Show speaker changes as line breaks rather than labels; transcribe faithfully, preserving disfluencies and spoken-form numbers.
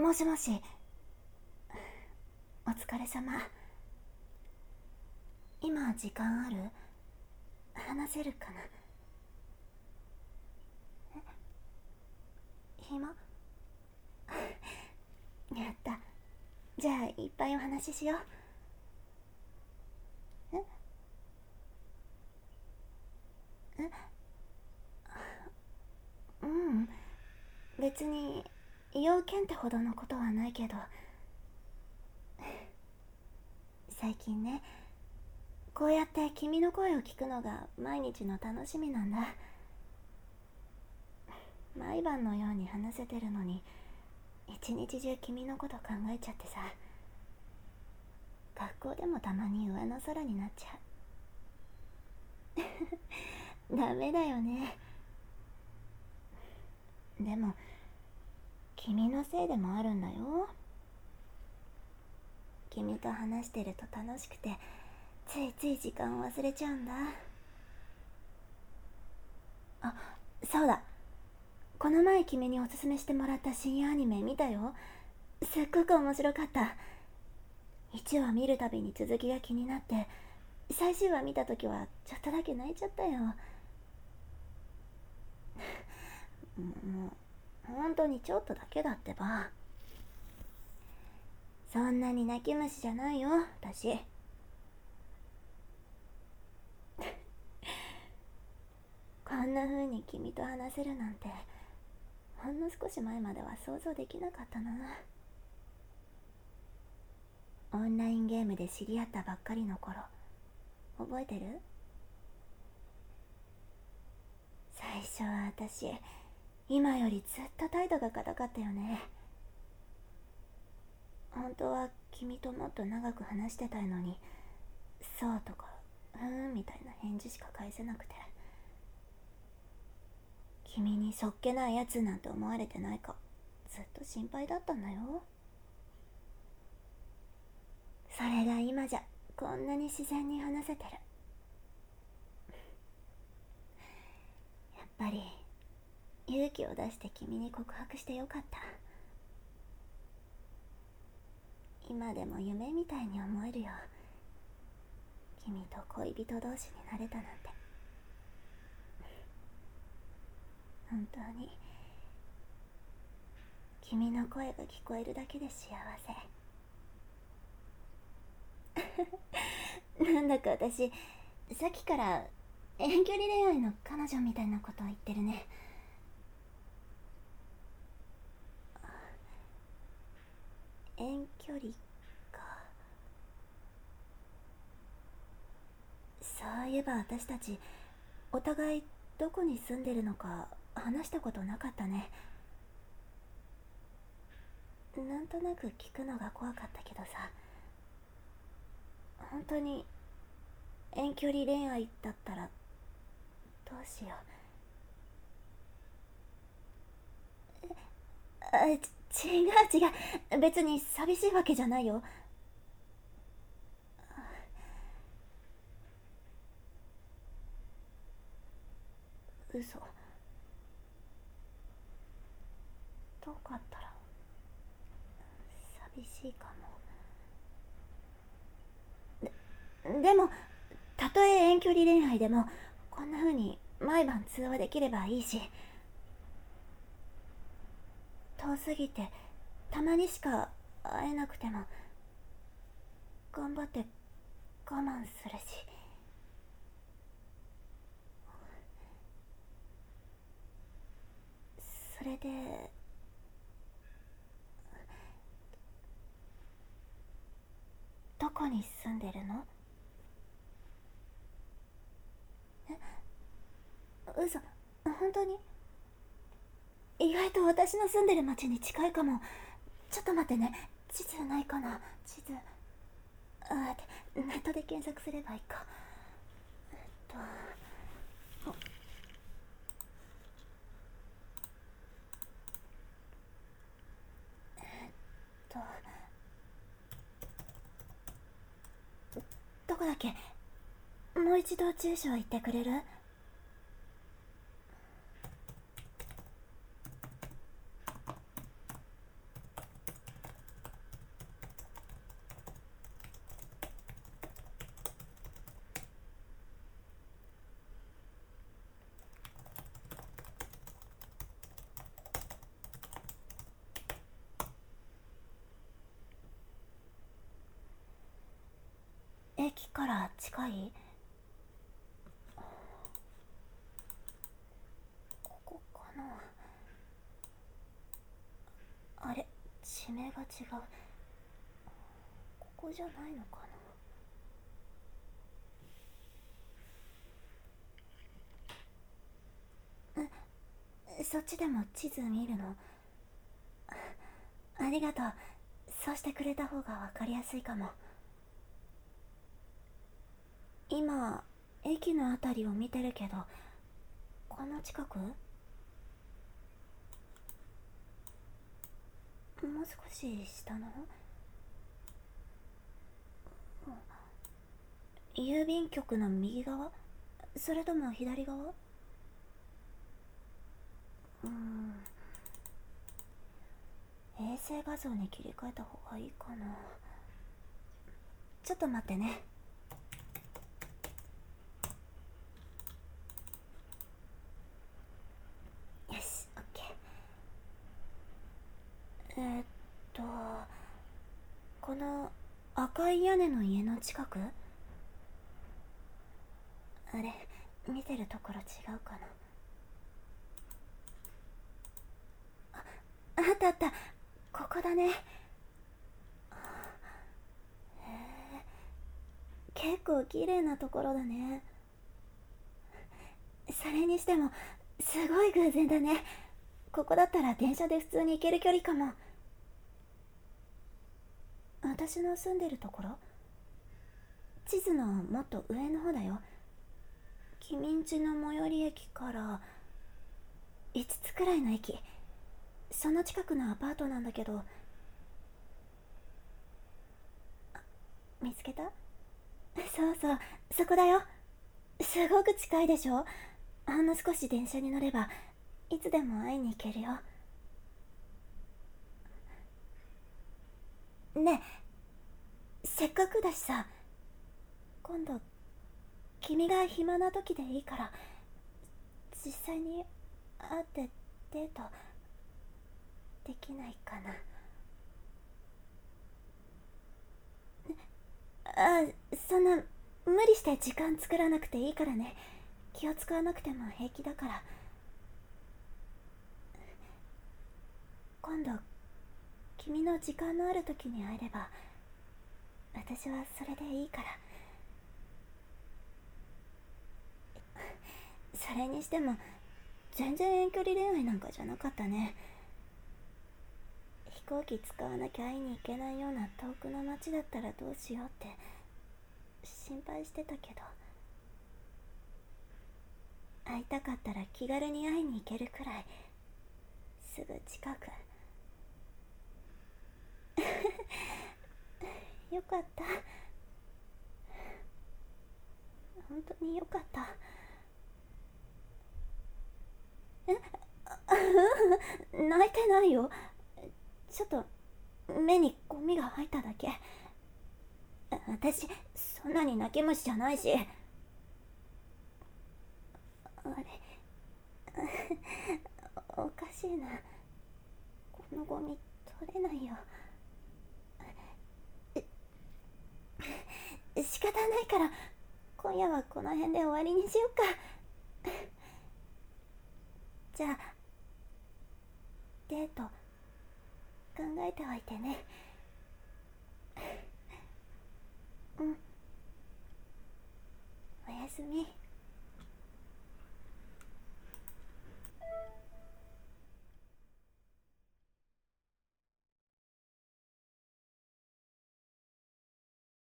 もしもし、お疲れ様。今時間ある？話せるかな？え、暇？やった。じゃあいっぱいお話ししよう。ええうん、別に要件ってほどのことはないけど、最近ね、こうやって君の声を聞くのが毎日の楽しみなんだ。毎晩のように話せてるのに、一日中君のこと考えちゃってさ、学校でもたまに上の空になっちゃう。ダメだよね。でも君のせいでもあるんだよ。君と話してると楽しくて、ついつい時間を忘れちゃうんだ。あ、そうだ、この前君におすすめしてもらった新アニメ見たよ。すっごく面白かった。いちわ見るたびに続きが気になって、最終話見た時はちょっとだけ泣いちゃったよ。もう本当にちょっとだけだってば。そんなに泣き虫じゃないよ、私。こんな風に君と話せるなんて、ほんの少し前までは想像できなかったな。オンラインゲームで知り合ったばっかりの頃、覚えてる？最初は私、今よりずっと態度が硬かったよね。本当は君ともっと長く話してたいのに、そうとかふーんみたいな返事しか返せなくて、君にそっけないやつなんて思われてないかずっと心配だったんだよ。それが今じゃこんなに自然に話せてる。やっぱり勇気を出して君に告白してよかった。今でも夢みたいに思えるよ。君と恋人同士になれたなんて。本当に君の声が聞こえるだけで幸せ。なんだか私、さっきから遠距離恋愛の彼女みたいなことを言ってるね。遠距離か。そういえば私たち、お互いどこに住んでるのか話したことなかったね。なんとなく聞くのが怖かったけどさ、本当に遠距離恋愛だったらどうしよう。あ、ち違う違う、別に寂しいわけじゃないよ。嘘。遠かったら寂しいかも。で、でもたとえ遠距離恋愛でもこんな風に毎晩通話できればいいし、遠すぎてたまにしか会えなくても頑張って我慢するし。それで、どこに住んでるの？え、嘘、本当に？意外と私の住んでる町に近いかも。ちょっと待ってね、地図ないかな。地図、あ、ネットで検索すればいいか。えっとえっとどこだっけ？もう一度住所言ってくれる？ 駅から近い？ここかな。あれ、地名が違う。ここじゃないのかな。え、そっちでも地図見るの？ありがとう。そうしてくれた方がわかりやすいかも。今駅のあたりを見てるけど、この近く？もう少し下の？郵便局の右側？それとも左側？うーん、衛星画像に切り替えた方がいいかな。ちょっと待ってね。よし、オッケー。えー、っとこの赤い屋根の家の近く？あれ、見てるところ違うかな。あ、あったあった、ここだね。へえ、結構綺麗なところだね。それにしてもすごい偶然だね。ここだったら電車で普通に行ける距離かも。私の住んでるところ？地図のもっと上の方だよ。君んちの最寄り駅からいつつくらいの駅。その近くのアパートなんだけど。見つけた？そうそう、そこだよ。すごく近いでしょ。ほんの少し電車に乗ればいつでも会いに行けるよ。ねえ、せっかくだしさ、今度君が暇な時でいいから実際に会ってデートできないかな。あ、そんな無理して時間作らなくていいからね。気を使わなくても平気だから。今度君の時間のある時に会えれば私はそれでいいから。それにしても全然遠距離恋愛なんかじゃなかったね。飛行機使わなきゃ会いに行けないような遠くの街だったらどうしようって心配してたけど、会いたかったら気軽に会いに行けるくらいすぐ近く。よかった、本当によかった。え泣いてないよ。ちょっと目にゴミが入っただけ。私そんなに泣き虫じゃないし。あれおかしいな、このゴミ取れないよ。仕方ないから今夜はこの辺で終わりにしようか。じゃあデート考えておいてね。うん、おやすみ。